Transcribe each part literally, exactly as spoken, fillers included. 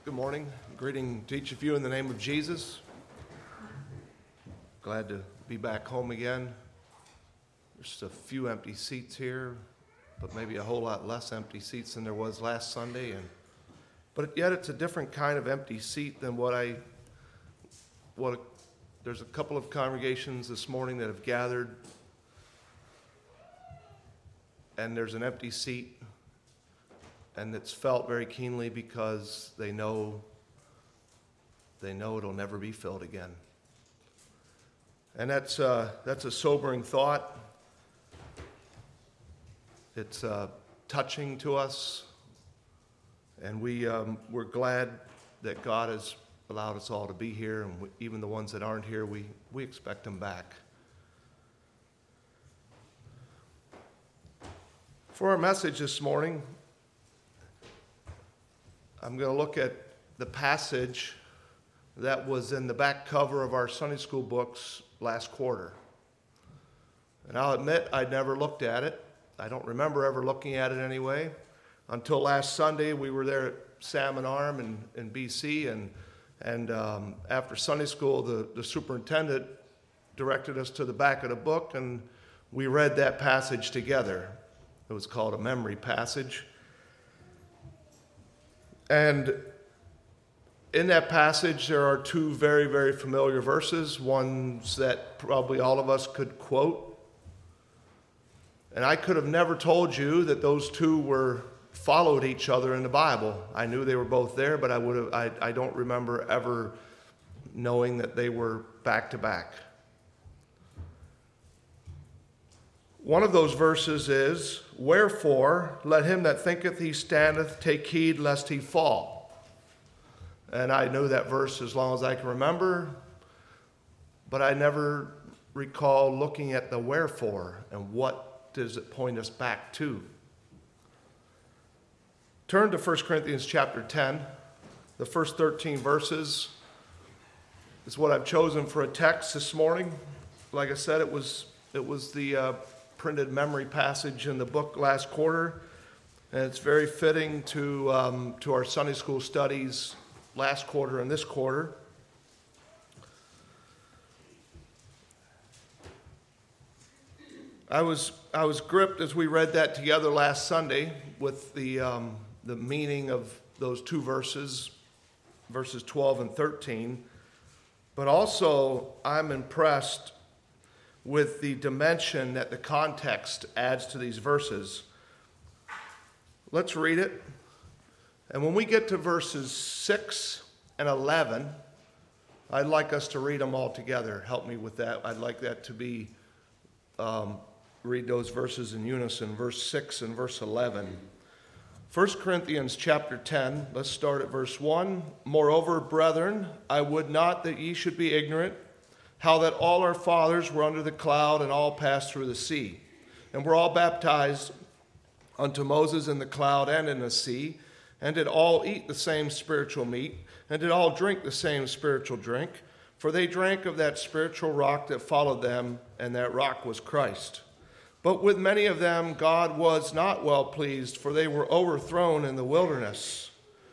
Good morning. Greeting to each of you in the name of Jesus. Glad to be back home again. There's just a few empty seats here, but maybe a whole lot less empty seats than there was last Sunday. And but yet it's a different kind of empty seat than what I, what, there's a couple of congregations this morning that have gathered, and there's an empty seat. And it's felt very keenly because they know they know it'll never be filled again. And that's uh, that's a sobering thought. It's uh, touching to us, and we um, we're glad that God has allowed us all to be here, and we, even the ones that aren't here, we we expect them back. For our message this morning, I'm going to look at the passage that was in the back cover of our Sunday school books last quarter. And I'll admit I never looked at it. I don't remember ever looking at it anyway. Until last Sunday, we were there at Salmon Arm in, in B C, and, and um, after Sunday school, the, the superintendent directed us to the back of the book, and we read that passage together. It was called a memory passage. And in that passage, there are two very, very familiar verses, ones that probably all of us could quote. And I could have never told you that those two were followed each other in the Bible. I knew they were both there, but I would have I, I don't remember ever knowing that they were back to back. One of those verses is, "Wherefore, let him that thinketh he standeth take heed lest he fall." And I knew that verse as long as I can remember, but I never recall looking at the wherefore and what does it point us back to. Turn to First Corinthians chapter ten. The first thirteen verses is what I've chosen for a text this morning. Like I said, it was it was the uh, printed memory passage in the book last quarter, and it's very fitting to um, to our Sunday school studies last quarter and this quarter. I was I was gripped as we read that together last Sunday with the um, the meaning of those two verses, verses twelve and thirteen, but also I'm impressed with the dimension that the context adds to these verses. Let's read it. And when we get to verses six and eleven, I'd like us to read them all together. Help me with that. I'd like that to be, um, read those verses in unison, verse six and verse eleven. First Corinthians chapter ten, let's start at verse one. "Moreover, brethren, I would not that ye should be ignorant, how that all our fathers were under the cloud and all passed through the sea, and were all baptized unto Moses in the cloud and in the sea, and did all eat the same spiritual meat, and did all drink the same spiritual drink, for they drank of that spiritual rock that followed them, and that rock was Christ. But with many of them God was not well pleased, for they were overthrown in the wilderness.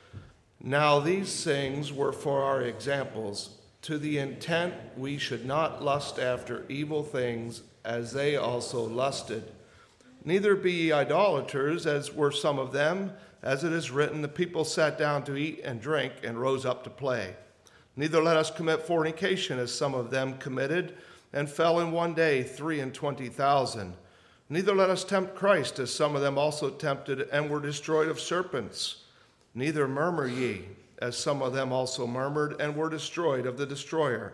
Now these things were for our examples, to the intent we should not lust after evil things, as they also lusted. Neither be ye idolaters, as were some of them, as it is written, the people sat down to eat and drink, and rose up to play. Neither let us commit fornication, as some of them committed, and fell in one day three and twenty thousand. Neither let us tempt Christ, as some of them also tempted, and were destroyed of serpents. Neither murmur ye, as some of them also murmured, and were destroyed of the destroyer.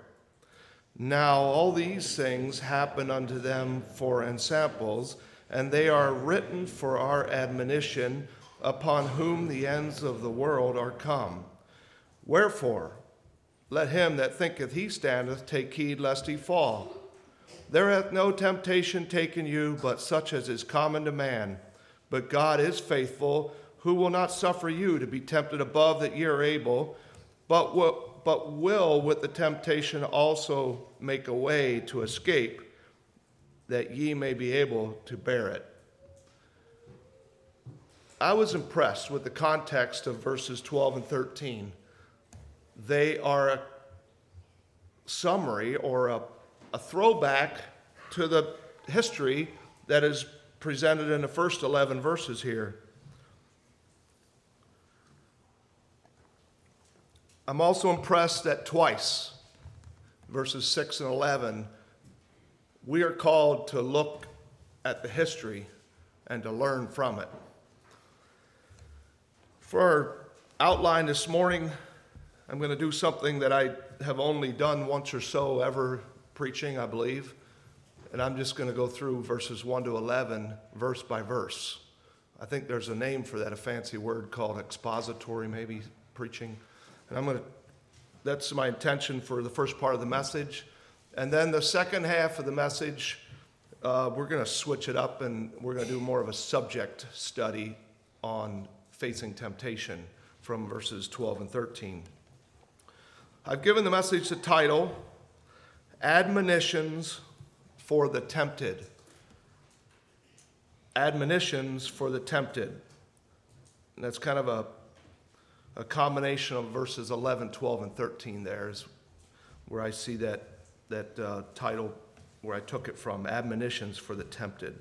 Now all these things happen unto them for ensamples, and they are written for our admonition, upon whom the ends of the world are come. Wherefore, let him that thinketh he standeth take heed lest he fall. There hath no temptation taken you, but such as is common to man. But God is faithful, who will not suffer you to be tempted above that ye are able, but will, but will with the temptation also make a way to escape, that ye may be able to bear it." I was impressed with the context of verses twelve and thirteen. They are a summary or a, a throwback to the history that is presented in the first eleven verses here. I'm also impressed that twice, verses six and eleven, we are called to look at the history and to learn from it. For our outline this morning, I'm going to do something that I have only done once or so ever preaching, I believe. And I'm just going to go through verses one to eleven, verse by verse. I think there's a name for that, a fancy word called expository, maybe, preaching. And I'm going to, that's my intention for the first part of the message. And then the second half of the message, uh, we're going to switch it up and we're going to do more of a subject study on facing temptation from verses twelve and thirteen. I've given the message the title, Admonitions for the Tempted. Admonitions for the Tempted. And that's kind of a, a combination of verses eleven, twelve, and thirteen there is where I see that, that uh, title, where I took it from, Admonitions for the Tempted.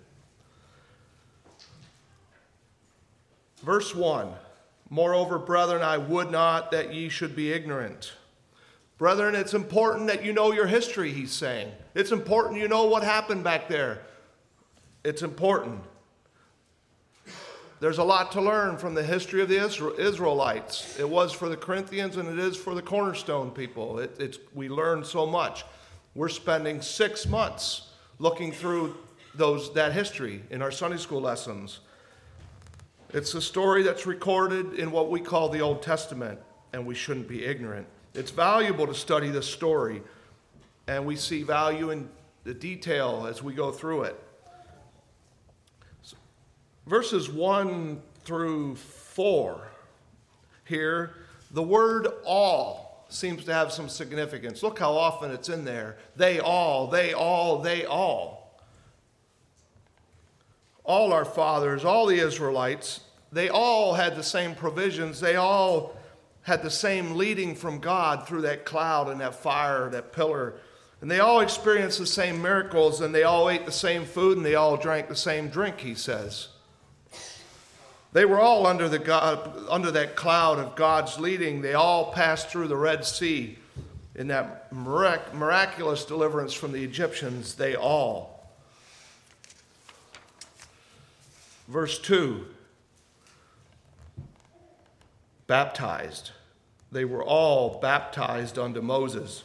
Verse one, Moreover, brethren, I would not that ye should be ignorant. Brethren, it's important that you know your history, he's saying. It's important you know what happened back there. It's important. There's a lot to learn from the history of the Israelites. It was for the Corinthians and it is for the Cornerstone people. It, it's, we learned so much. We're spending six months looking through those that history in our Sunday school lessons. It's a story that's recorded in what we call the Old Testament, and we shouldn't be ignorant. It's valuable to study this story, and we see value in the detail as we go through it. So, verses one through four here, the word all seems to have some significance. Look how often it's in there. They all, they all, they all. All our fathers, all the Israelites, they all had the same provisions. They all had the same leading from God through that cloud and that fire, that pillar. And they all experienced the same miracles, and they all ate the same food, and they all drank the same drink, he says. They were all under the God, under that cloud of God's leading. They all passed through the Red Sea in that mirac- miraculous deliverance from the Egyptians. They all. Verse two, baptized. They were all baptized unto Moses.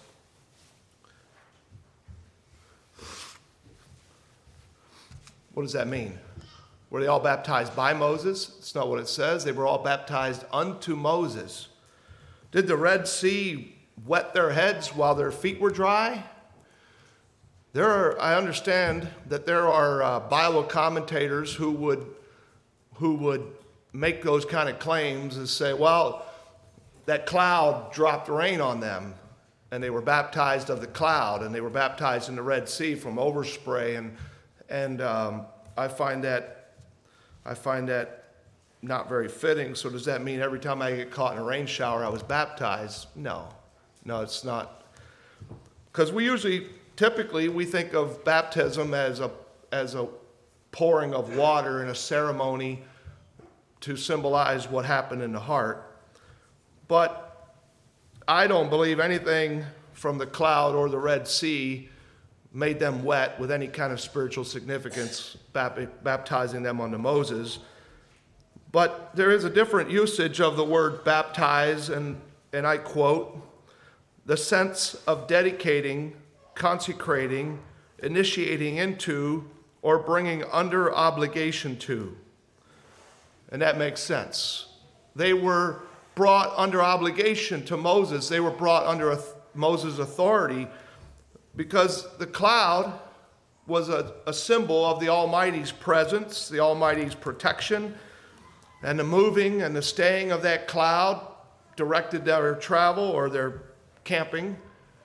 What does that mean? Were they all baptized by Moses? That's not what it says. They were all baptized unto Moses. Did the Red Sea wet their heads while their feet were dry? There are, I understand that there are uh, Bible commentators who would who would make those kind of claims and say, well, that cloud dropped rain on them, and they were baptized of the cloud, and they were baptized in the Red Sea from overspray, and and um, I find that I find that not very fitting. So does that mean every time I get caught in a rain shower, I was baptized? No, no, it's not. Because we usually, typically, we think of baptism as a as a pouring of water in a ceremony to symbolize what happened in the heart. But I don't believe anything from the cloud or the Red Sea made them wet with any kind of spiritual significance, baptizing them unto Moses. But there is a different usage of the word baptize, and, and I quote, the sense of dedicating, consecrating, initiating into, or bringing under obligation to. And that makes sense. They were brought under obligation to Moses. They were brought under Moses' authority because the cloud was a, a symbol of the Almighty's presence, the Almighty's protection, and the moving and the staying of that cloud directed their travel or their camping.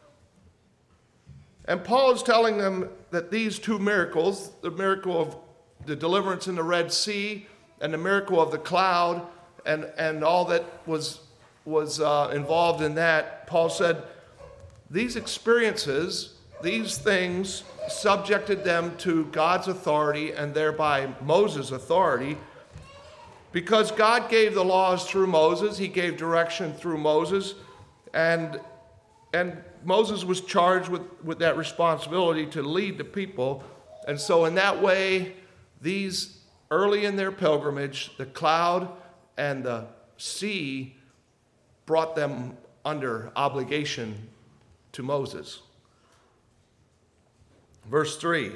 And Paul is telling them that these two miracles, the miracle of the deliverance in the Red Sea and the miracle of the cloud and, and all that was was uh, involved in that, Paul said, these experiences, these things subjected them to God's authority and thereby Moses' authority, because God gave the laws through Moses. He gave direction through Moses, and and Moses was charged with, with that responsibility to lead the people. And so in that way, these early in their pilgrimage, the cloud and the sea brought them under obligation to Moses. Verse three,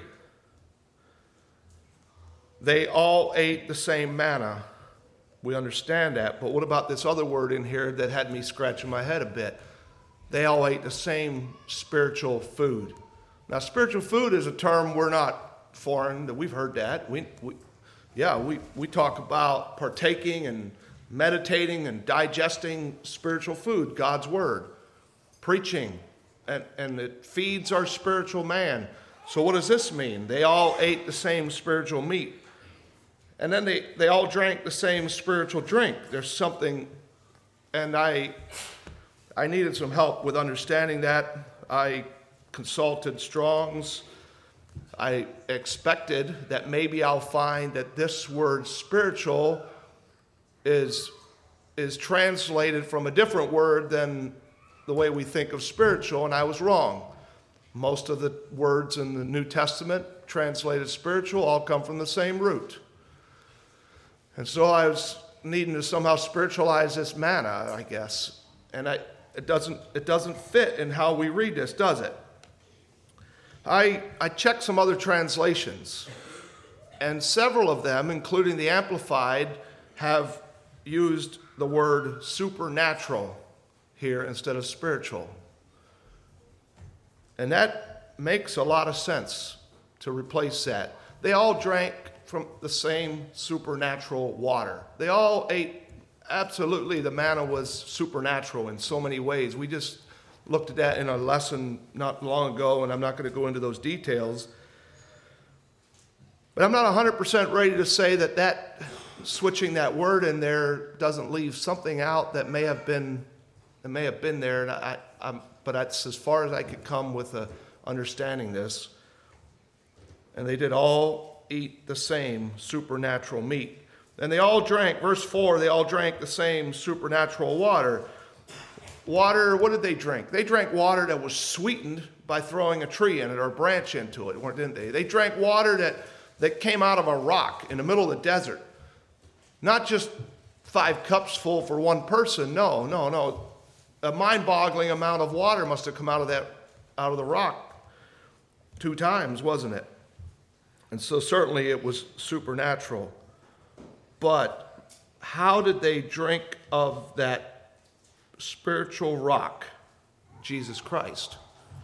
they all ate the same manna. We understand that, but what about this other word in here that had me scratching my head a bit? They all ate the same spiritual food. Now, spiritual food is a term we're not foreign, that we've heard that. We, we yeah, we, we talk about partaking and meditating and digesting spiritual food, God's word, preaching, and, and it feeds our spiritual man. So what does this mean? They all ate the same spiritual meat. And then they, they all drank the same spiritual drink. There's something, and I I needed some help with understanding that. I consulted Strong's. I expected that maybe I'll find that this word spiritual is, is translated from a different word than the way we think of spiritual, and I was wrong. Most of the words in the New Testament translated spiritual all come from the same root. And so I was needing to somehow spiritualize this manna, I guess. And I, it doesn't it doesn't fit in how we read this, does it? I I checked some other translations, and several of them, including the Amplified, have used the word supernatural here instead of spiritual. And that makes a lot of sense to replace that. They all drank from the same supernatural water. They all ate, absolutely, the manna was supernatural in so many ways. We just looked at that in a lesson not long ago, and I'm not going to go into those details. But I'm not one hundred percent ready to say that that switching that word in there doesn't leave something out that may have been that may have been there. And I, I'm, but that's as far as I could come with uh, understanding this. And they did all eat the same supernatural meat. And they all drank, verse four, they all drank the same supernatural water. Water, what did they drink? They drank water that was sweetened by throwing a tree in it or a branch into it, didn't they? They drank water that, that came out of a rock in the middle of the desert. Not just five cups full for one person. No, no, no. A mind-boggling amount of water must have come out of that, out of the rock two times, wasn't it? And so certainly it was supernatural. But how did they drink of that spiritual rock, Jesus Christ?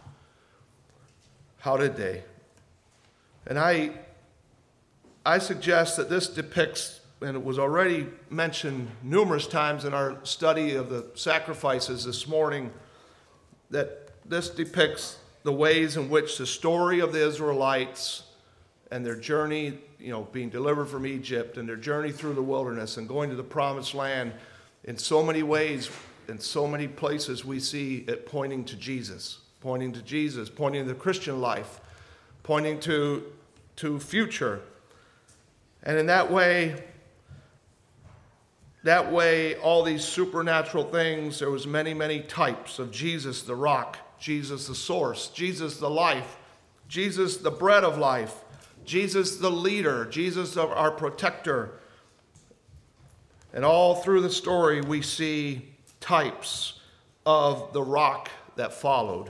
How did they? And I, I suggest that this depicts, and it was already mentioned numerous times in our study of the sacrifices this morning, that this depicts the ways in which the story of the Israelites and their journey, you know, being delivered from Egypt and their journey through the wilderness and going to the promised land, in so many ways, in so many places, we see it pointing to Jesus, pointing to Jesus, pointing to the Christian life, pointing to, to future. And in that way, that way, all these supernatural things, there was many, many types of Jesus, the rock, Jesus, the source, Jesus, the life, Jesus, the bread of life, Jesus, the leader, Jesus, our protector. And all through the story, we see types of the rock that followed.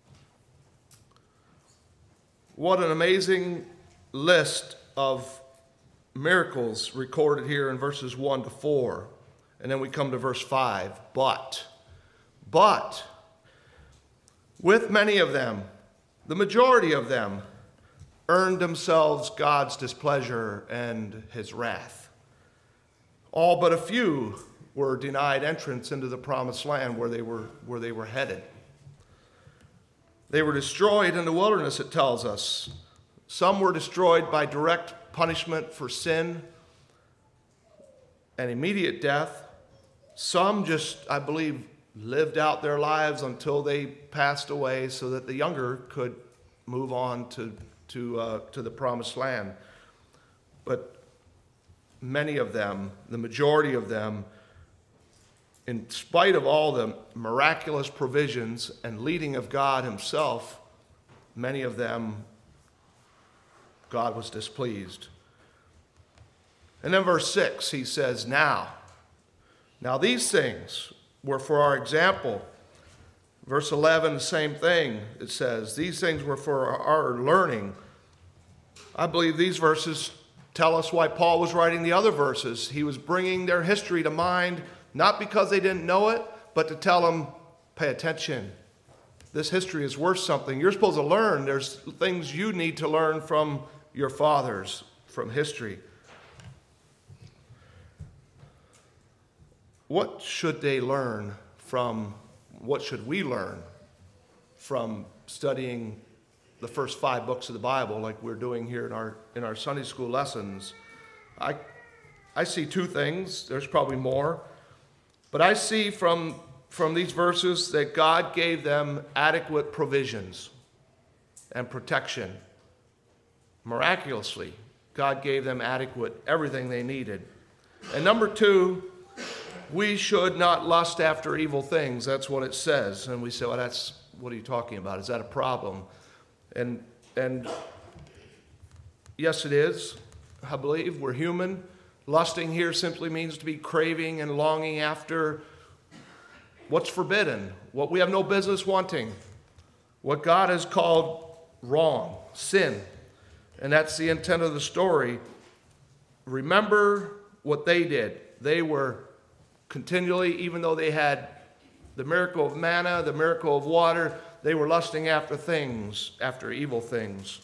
What an amazing list of miracles recorded here in verses one to four. And then we come to verse five. But, but, with many of them, the majority of them, earned themselves God's displeasure and his wrath. All but a few were denied entrance into the promised land where they were, where they were headed. They were destroyed in the wilderness, it tells us. Some were destroyed by direct punishment for sin and immediate death. Some just, I believe, lived out their lives until they passed away so that the younger could move on to, to, uh, to the promised land. But many of them, the majority of them, in spite of all the miraculous provisions and leading of God himself, many of them, God was displeased. And then verse six, he says, now, now these things were for our example. Verse eleven, the same thing. It says, these things were for our learning. I believe these verses tell us why Paul was writing the other verses. He was bringing their history to mind, not because they didn't know it, but to tell them, pay attention. This history is worth something. You're supposed to learn. There's things you need to learn from your fathers, from history. What should they learn from, what should we learn from studying the first five books of the Bible like we're doing here in our in our Sunday school lessons? I I see two things. There's probably more. But I see from, from these verses that God gave them adequate provisions and protection. Miraculously, God gave them adequate, everything they needed. And number two, we should not lust after evil things. That's what it says. And we say, well, that's, what are you talking about? Is that a problem? And, and yes, it is. I believe we're human. Lusting here simply means to be craving and longing after what's forbidden, what we have no business wanting, what God has called wrong, sin. And that's the intent of the story. Remember what they did. They were continually, even though they had the miracle of manna, the miracle of water, they were lusting after things, after evil things.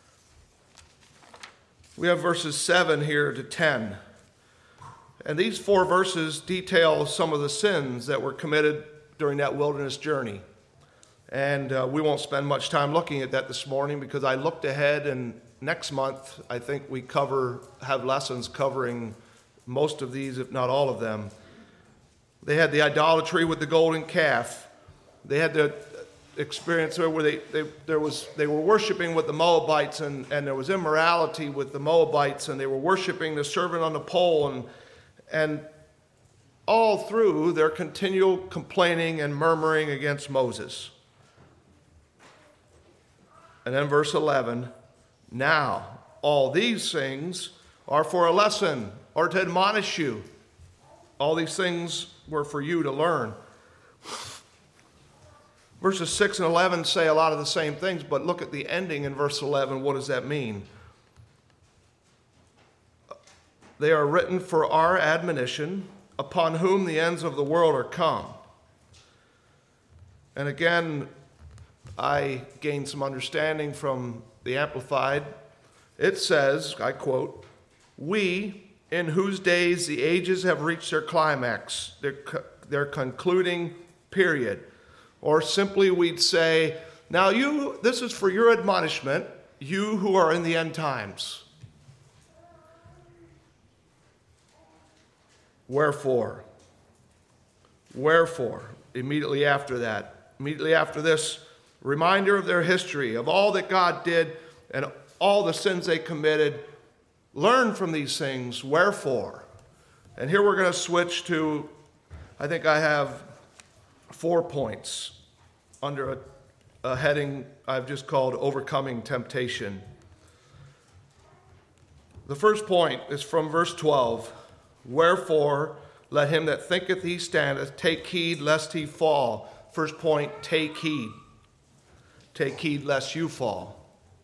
We have verses seven here to ten. And these four verses detail some of the sins that were committed during that wilderness journey. And uh, we won't spend much time looking at that this morning because I looked ahead, and next month I think we cover have lessons covering most of these, if not all of them. They had the idolatry with the golden calf. They had the experience where they, they there was they were worshiping with the Moabites, and, and there was immorality with the Moabites, and they were worshiping the servant on the pole, and and all through their continual complaining and murmuring against Moses. And then verse eleven, now all these things are for a lesson or to admonish you. All these things were for you to learn. Verses six and eleven say a lot of the same things, but look at the ending in verse eleven. What does that mean? They are written for our admonition, upon whom the ends of the world are come. And again, I gained some understanding from the Amplified. It says, I quote, we, in whose days the ages have reached their climax, their, their concluding period. Or simply we'd say, now you, this is for your admonishment, you who are in the end times. Wherefore, wherefore, immediately after that, immediately after this reminder of their history, of all that God did and all the sins they committed, learn from these things, wherefore. And here we're going to switch to, I think I have four points under a, a heading I've just called Overcoming Temptation. The first point is from verse twelve. Wherefore, let him that thinketh he standeth take heed lest he fall. First point, take heed. Take heed lest you fall.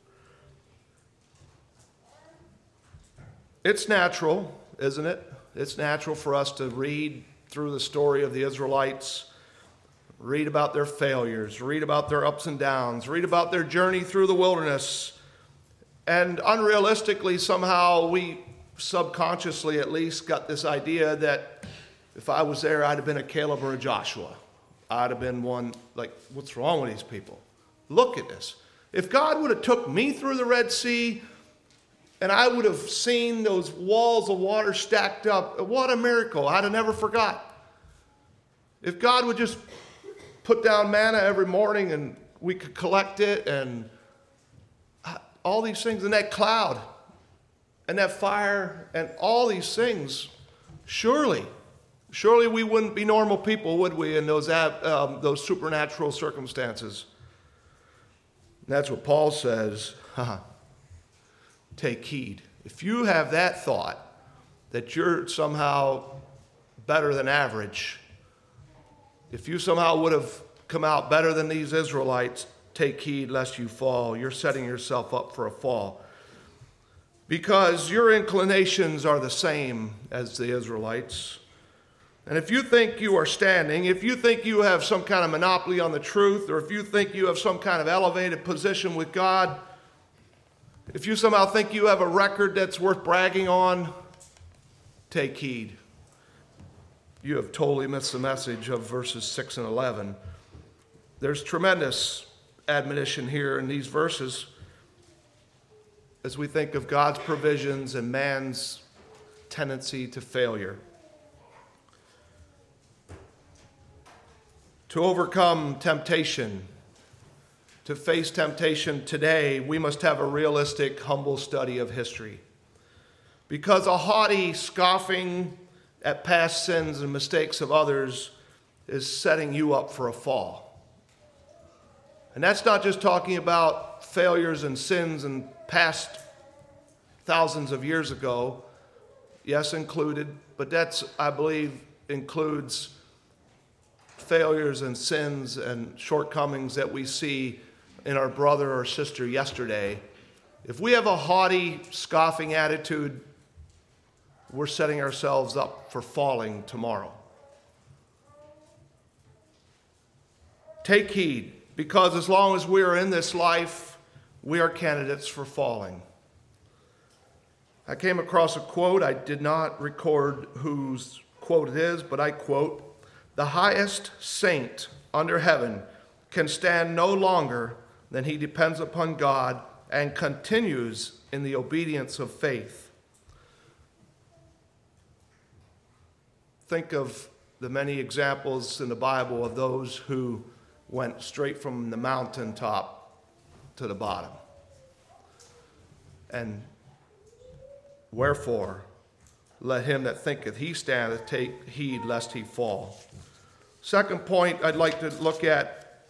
It's natural, isn't it? It's natural for us to read through the story of the Israelites, read about their failures, read about their ups and downs, read about their journey through the wilderness, and unrealistically, somehow we subconsciously at least got this idea that if I was there, I'd have been a Caleb or a Joshua. I'd have been one, like, what's wrong with these people? Look at this. If God would have took me through the Red Sea and I would have seen those walls of water stacked up, what a miracle. I'd have never forgot. If God would just put down manna every morning and we could collect it and all these things, and that cloud and that fire and all these things, surely, surely we wouldn't be normal people, would we, in those, um, those supernatural circumstances? And that's what Paul says, take heed. If you have that thought that you're somehow better than average, if you somehow would have come out better than these Israelites, take heed lest you fall. You're setting yourself up for a fall. Because your inclinations are the same as the Israelites. And if you think you are standing, if you think you have some kind of monopoly on the truth, or if you think you have some kind of elevated position with God, if you somehow think you have a record that's worth bragging on, take heed. You have totally missed the message of verses six and eleven. There's tremendous admonition here in these verses as we think of God's provisions and man's tendency to failure. To overcome temptation, to face temptation today, we must have a realistic, humble study of history. Because a haughty scoffing at past sins and mistakes of others is setting you up for a fall. And that's not just talking about failures and sins and past thousands of years ago, yes, included, but that's, I believe, includes failures and sins and shortcomings that we see in our brother or sister yesterday. If we have a haughty, scoffing attitude, we're setting ourselves up for falling tomorrow. Take heed, because as long as we are in this life, we are candidates for falling. I came across a quote. I did not record whose quote it is, but I quote, "The highest saint under heaven can stand no longer than he depends upon God and continues in the obedience of faith." Think of the many examples in the Bible of those who went straight from the mountaintop to the bottom. And wherefore, let him that thinketh he standeth take heed lest he fall. Second point I'd like to look at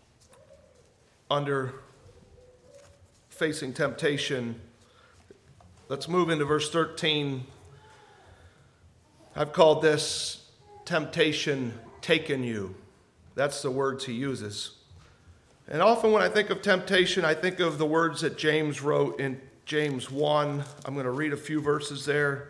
under facing temptation. Let's move into verse thirteen. I've called this temptation taken you. That's the words he uses. And often when I think of temptation, I think of the words that James wrote in James one. I'm going to read a few verses there.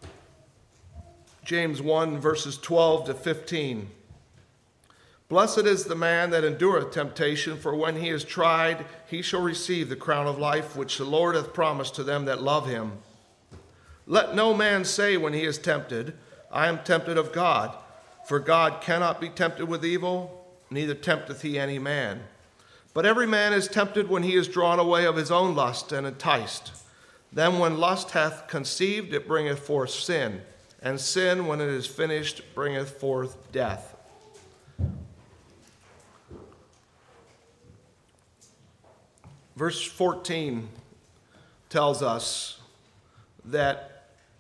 James one, verses twelve to fifteen. "Blessed is the man that endureth temptation, for when he is tried, he shall receive the crown of life, which the Lord hath promised to them that love him. Let no man say when he is tempted, I am tempted of God. For God cannot be tempted with evil, neither tempteth he any man. But every man is tempted when he is drawn away of his own lust and enticed. Then when lust hath conceived, it bringeth forth sin. And sin, when it is finished, bringeth forth death." Verse fourteen tells us that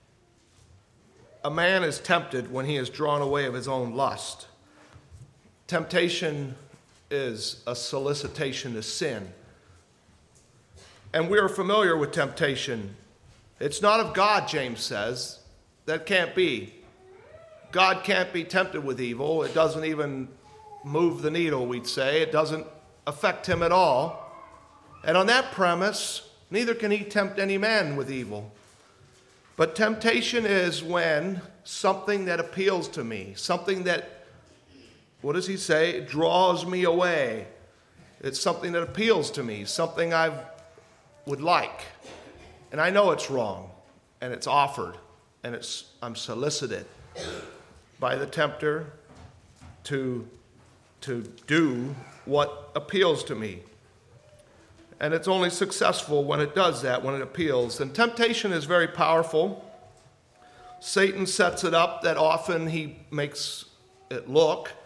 a man is tempted when he is drawn away of his own lust. Temptation is a solicitation to sin. And we are familiar with temptation. It's not of God, James says. That can't be. God can't be tempted with evil. It doesn't even move the needle, we'd say. It doesn't affect him at all. And on that premise, neither can he tempt any man with evil. But temptation is when something that appeals to me, something that, what does he say? It draws me away. It's something that appeals to me, something I would like. And I know it's wrong, and it's offered, and it's I'm solicited by the tempter to, to do what appeals to me. And it's only successful when it does that, when it appeals. And temptation is very powerful. Satan sets it up that often he makes it look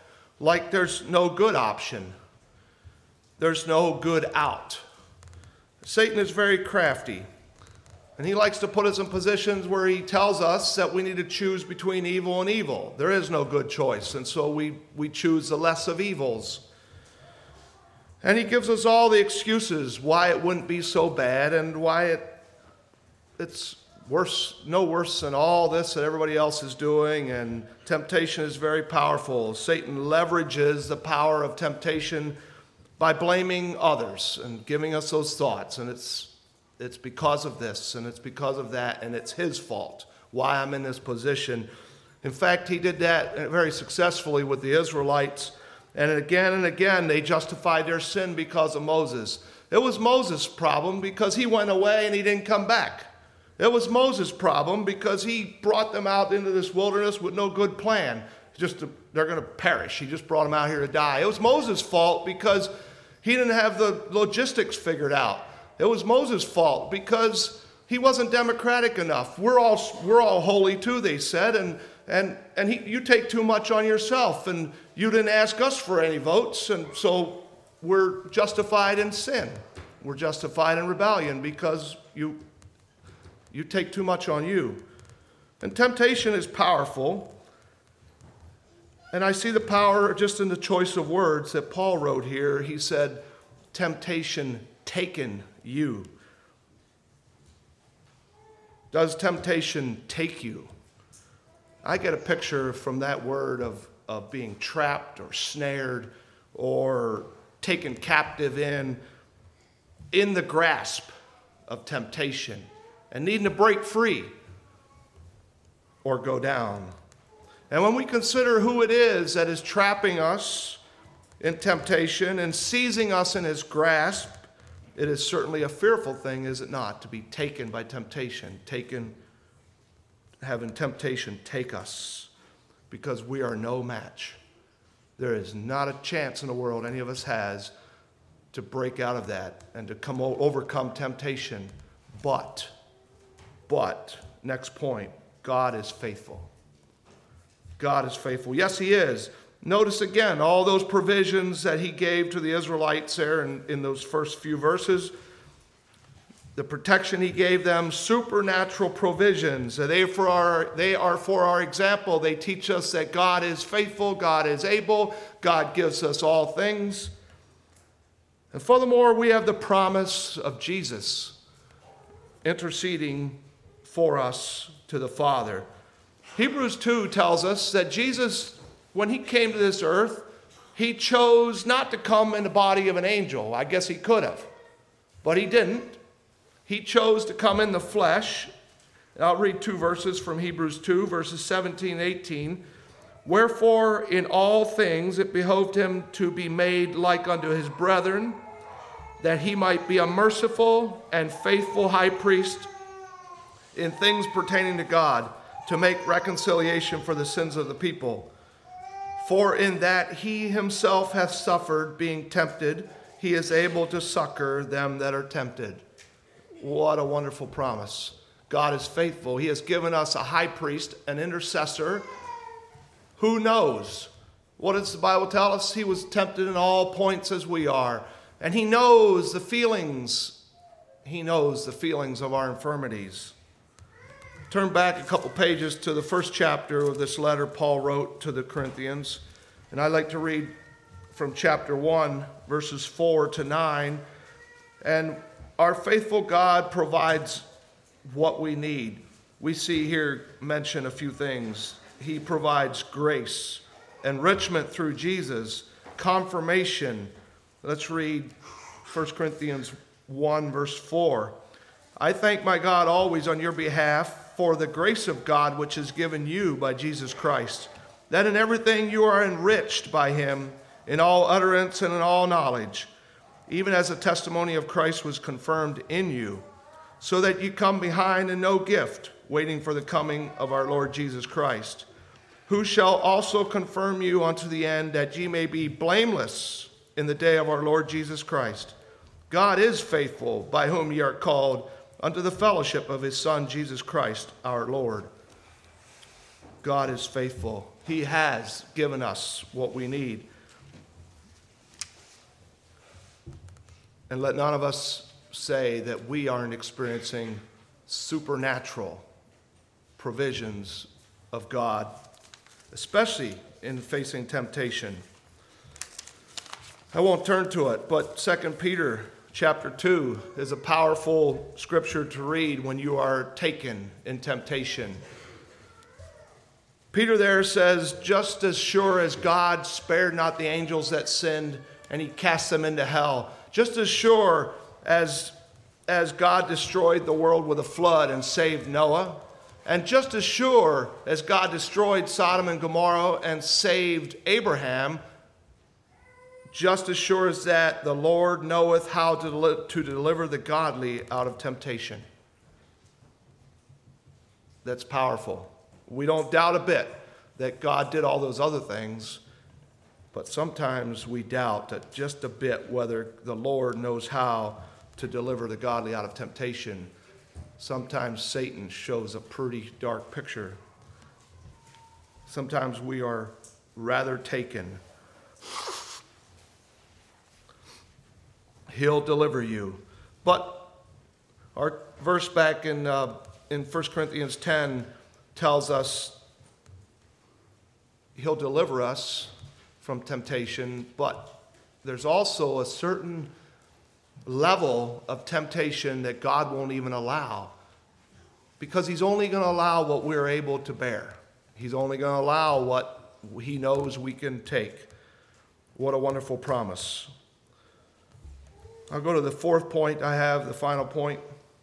like there's no good option. There's no good out. Satan is very crafty, and he likes to put us in positions where he tells us that we need to choose between evil and evil. There is no good choice, and so we, we choose the less of evils. And he gives us all the excuses why it wouldn't be so bad and why it it's worse, no worse than all this that everybody else is doing, and temptation is very powerful. Satan leverages the power of temptation by blaming others and giving us those thoughts, and it's it's because of this and it's because of that, and it's his fault why I'm in this position. In fact, he did that very successfully with the Israelites, and again and again they justified their sin because of Moses. It was Moses' problem because he went away and he didn't come back. It was Moses' problem because he brought them out into this wilderness with no good plan. Just to, they're going to perish. He just brought them out here to die. It was Moses' fault because he didn't have the logistics figured out. It was Moses' fault because he wasn't democratic enough. We're all we're all holy too, they said, and and and he, you take too much on yourself, and you didn't ask us for any votes, and so we're justified in sin. We're justified in rebellion because you you take too much on you. And temptation is powerful. And I see the power just in the choice of words that Paul wrote here. He said, temptation taken you. Does temptation take you? I get a picture from that word of, of being trapped or snared or taken captive in, in the grasp of temptation and needing to break free or go down. And when we consider who it is that is trapping us in temptation and seizing us in his grasp, it is certainly a fearful thing, is it not, to be taken by temptation, taken, having temptation take us, because we are no match. There is not a chance in the world any of us has to break out of that and to come overcome temptation. But, but, next point, God is faithful. God is faithful. Yes, he is. Notice again all those provisions that he gave to the Israelites there in, in those first few verses. The protection he gave them, supernatural provisions. They, for our, they are for our example. They teach us that God is faithful, God is able, God gives us all things. And furthermore, we have the promise of Jesus interceding for us to the Father. Hebrews two tells us that Jesus, when he came to this earth, he chose not to come in the body of an angel. I guess he could have, but he didn't. He chose to come in the flesh. And I'll read two verses from Hebrews two, verses seventeen and eighteen. Wherefore, in all things it behoved him to be made like unto his brethren, that he might be a merciful and faithful high priest in things pertaining to God, to make reconciliation for the sins of the people. For in that he himself hath suffered, being tempted, he is able to succor them that are tempted. What a wonderful promise. God is faithful. He has given us a high priest, an intercessor, who knows. What does the Bible tell us? He was tempted in all points as we are. And he knows the feelings. He knows the feelings of our infirmities. Turn back a couple pages to the first chapter of this letter Paul wrote to the Corinthians. And I'd like to read from chapter one, verses four to nine. And our faithful God provides what we need. We see here mention a few things. He provides grace, enrichment through Jesus, confirmation. Let's read First Corinthians one, verse four. I thank my God always on your behalf for the grace of God which is given you by Jesus Christ, that in everything you are enriched by him, in all utterance and in all knowledge, even as the testimony of Christ was confirmed in you, so that you come behind in no gift, waiting for the coming of our Lord Jesus Christ, who shall also confirm you unto the end, that ye may be blameless in the day of our Lord Jesus Christ. God is faithful, by whom ye are called, unto the fellowship of his Son, Jesus Christ, our Lord. God is faithful. He has given us what we need. And let none of us say that we aren't experiencing supernatural provisions of God, especially in facing temptation. I won't turn to it, but Second Peter chapter two is a powerful scripture to read when you are taken in temptation. Peter there says, just as sure as God spared not the angels that sinned and he cast them into hell, just as sure as, as God destroyed the world with a flood and saved Noah, and just as sure as God destroyed Sodom and Gomorrah and saved Abraham, just as sure as that, the Lord knoweth how to, deli- to deliver the godly out of temptation. That's powerful. We don't doubt a bit that God did all those other things, but sometimes we doubt that just a bit whether the Lord knows how to deliver the godly out of temptation. Sometimes Satan shows a pretty dark picture. Sometimes we are rather taken. He'll deliver you. But our verse back in uh, in First Corinthians ten tells us he'll deliver us from temptation, but there's also a certain level of temptation that God won't even allow, because he's only going to allow what we're able to bear. He's only going to allow what he knows we can take. What a wonderful promise. I'll go to the fourth point I have, the final point.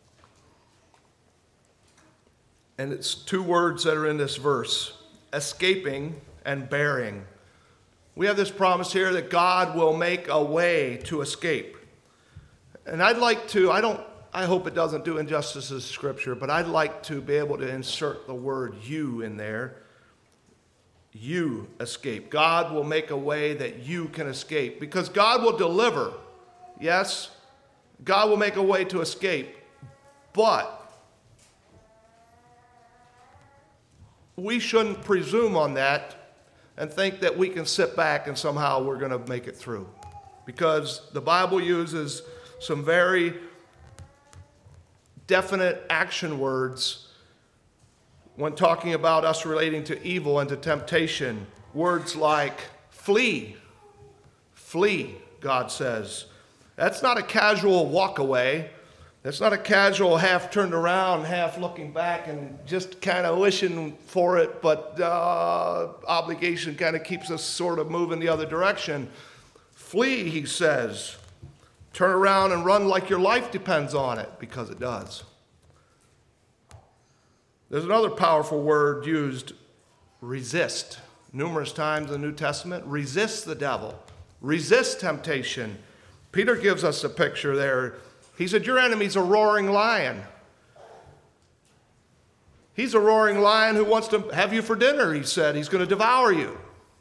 And it's two words that are in this verse: escaping and bearing. We have this promise here that God will make a way to escape. And I'd like to, I don't, I hope it doesn't do injustice to Scripture, but I'd like to be able to insert the word you in there. You escape. God will make a way that you can escape, because God will deliver. Yes, God will make a way to escape, but we shouldn't presume on that and think that we can sit back and somehow we're going to make it through, because the Bible uses some very definite action words when talking about us relating to evil and to temptation. Words like flee, flee, God says. That's not a casual walk away. That's not a casual half turned around, half looking back and just kind of wishing for it, but uh, obligation kind of keeps us sort of moving the other direction. Flee, he says. Turn around and run like your life depends on it, because it does. There's another powerful word used, resist. Numerous times in the New Testament, resist the devil. Resist temptation. Peter gives us a picture there. He said, your enemy's a roaring lion. He's a roaring lion who wants to have you for dinner, he said. He's going to devour you.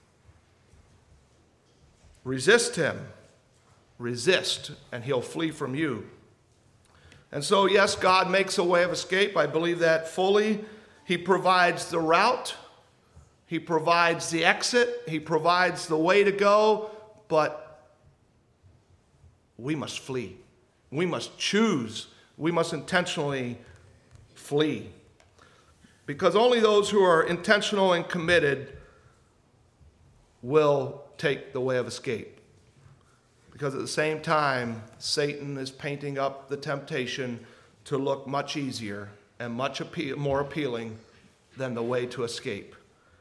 Resist him. Resist, and he'll flee from you. And so, yes, God makes a way of escape. I believe that fully. He provides the route. He provides the exit. He provides the way to go. But we must flee. We must choose. We must intentionally flee. Because only those who are intentional and committed will take the way of escape. Because at the same time, Satan is painting up the temptation to look much easier and much appeal, more appealing than the way to escape.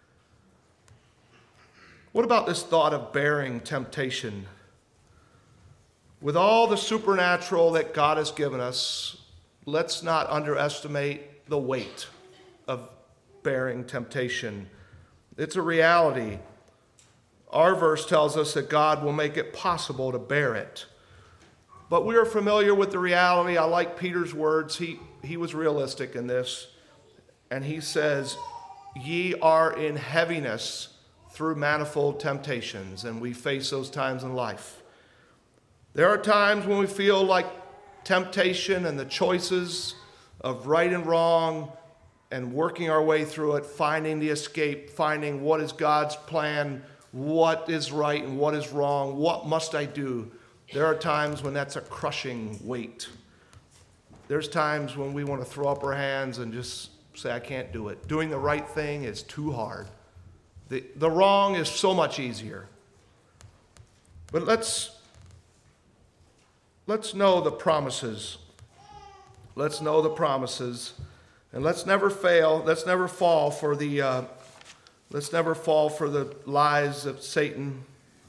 What about this thought of bearing temptation? With all the supernatural that God has given us, let's not underestimate the weight of bearing temptation. It's a reality. Our verse tells us that God will make it possible to bear it. But we are familiar with the reality. I like Peter's words. He, he was realistic in this. And he says, ye are in heaviness through manifold temptations. And we face those times in life. There are times when we feel like temptation and the choices of right and wrong and working our way through it, finding the escape, finding what is God's plan, what is right and what is wrong, what must I do. There are times when that's a crushing weight. There's times when we want to throw up our hands and just say, I can't do it. Doing the right thing is too hard. The, the wrong is so much easier. But let's, let's know the promises. Let's know the promises. And let's never fail. Let's never fall for the, uh, let's never fall for the lies of Satan.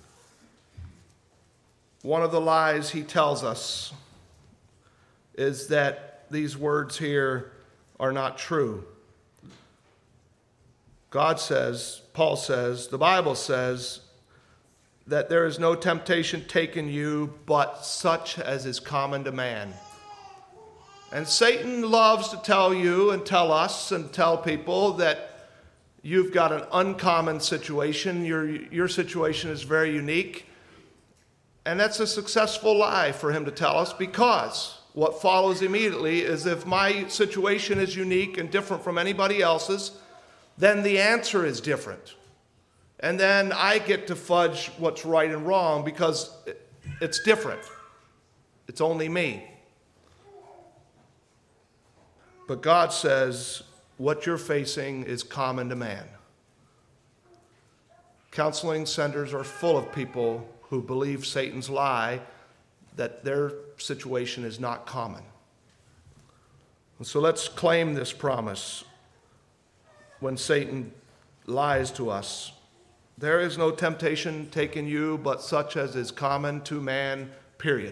One of the lies he tells us is that these words here are not true. God says, Paul says, the Bible says that there is no temptation taken you but such as is common to man. And Satan loves to tell you and tell us and tell people that you've got an uncommon situation. Your, your situation is very unique. And that's a successful lie for him to tell us, because what follows immediately is if my situation is unique and different from anybody else's, then the answer is different. And then I get to fudge what's right and wrong because it's different. It's only me. But God says what you're facing is common to man. Counseling centers are full of people who believe Satan's lie that their situation is not common. And so let's claim this promise when Satan lies to us. There is no temptation taken you but such as is common to man, period.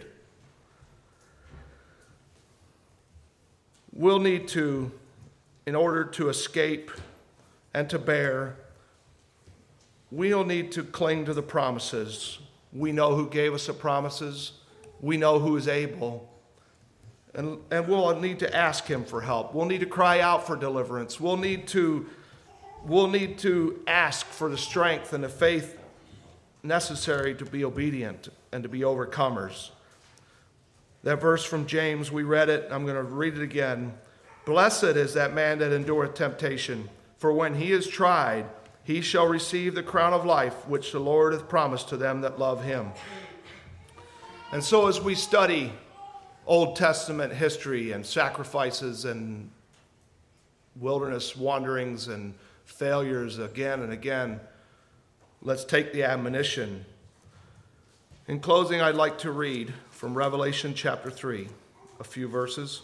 We'll need to, in order to escape and to bear, we'll need to cling to the promises. We know who gave us the promises. We know who is able. And, and we'll need to ask him for help. We'll need to cry out for deliverance. We'll need to, we'll need to ask for the strength and the faith necessary to be obedient and to be overcomers. That verse from James, we read it. I'm going to read it again. Blessed is that man that endureth temptation, for when he is tried, he shall receive the crown of life, which the Lord hath promised to them that love him. And so as we study Old Testament history and sacrifices and wilderness wanderings and failures again and again, let's take the admonition. In closing, I'd like to read from Revelation chapter three, a few verses.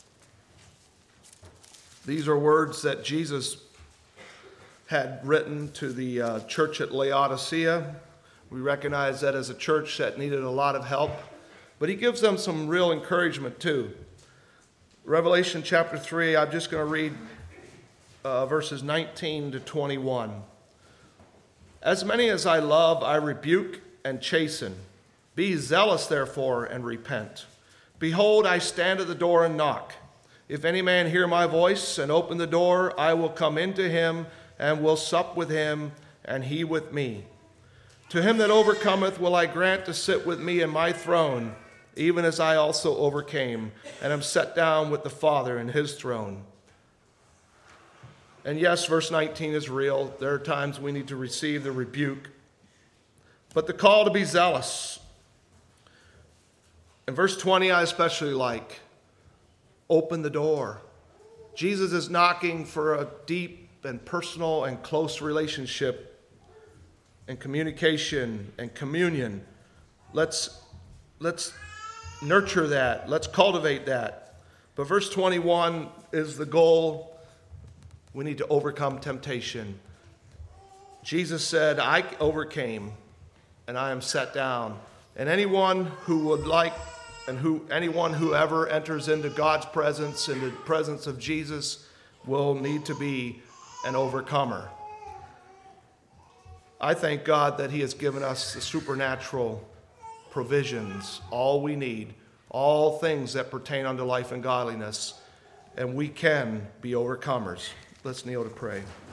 These are words that Jesus had written to the uh, church at Laodicea. We recognize that as a church that needed a lot of help, but he gives them some real encouragement too. Revelation chapter three, I'm just going to read uh, verses nineteen to twenty-one. As many as I love, I rebuke and chasten. Be zealous, therefore, and repent. Behold, I stand at the door and knock. If any man hear my voice and open the door, I will come into him and will sup with him, and he with me. To him that overcometh will I grant to sit with me in my throne, even as I also overcame, and am set down with the Father in his throne. And yes, verse nineteen is real. There are times we need to receive the rebuke. But the call to be zealous. In verse twenty, I especially like, open the door. Jesus is knocking for a deep and personal and close relationship and communication and communion. Let's, let's nurture that. Let's cultivate that. But verse twenty-one is the goal. We need to overcome temptation. Jesus said, I overcame and I am set down. And anyone who would like, and who anyone who ever enters into God's presence, into the presence of Jesus, will need to be an overcomer. I thank God that he has given us the supernatural provisions, all we need, all things that pertain unto life and godliness, and we can be overcomers. Let's kneel to pray.